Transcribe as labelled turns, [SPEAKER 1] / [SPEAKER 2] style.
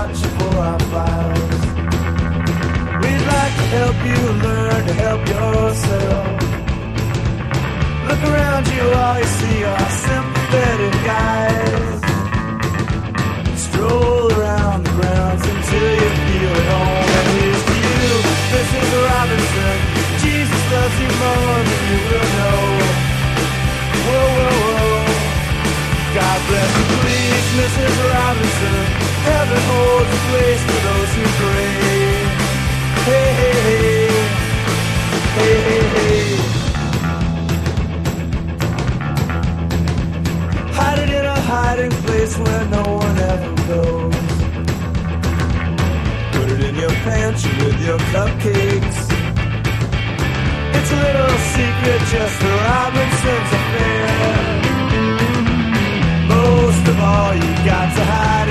[SPEAKER 1] watching for our files. We'd like to help you learn to help yourself. Look around you, all you see are sympathetic guys. Stroll around the grounds until you feel at home. And here's to you, Mrs. Robinson. Jesus loves you more than you will know. Whoa, whoa, whoa. God bless you, please, Mrs. Robinson. Heaven holds a place for those who pray. Hey, hey, hey. Hey, hey, hey. Hide it in a hiding place where no one ever goes. Put it in your pantry with your cupcakes. It's a little secret just for Robinson's affair. Most of all, you got to hide